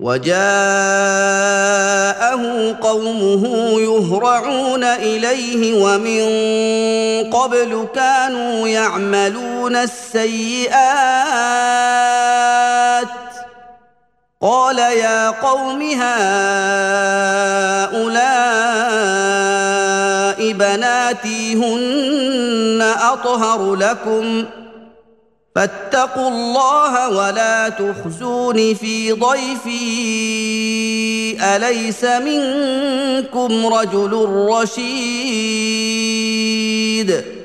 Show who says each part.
Speaker 1: وجاءه قومه يهرعون اليه ومن قبل كانوا يعملون السيئات قال يا قوم هؤلاء بناتي هن اطهر لكم فاتقوا الله ولا تخزون في ضيفي أليس منكم رجل رشيد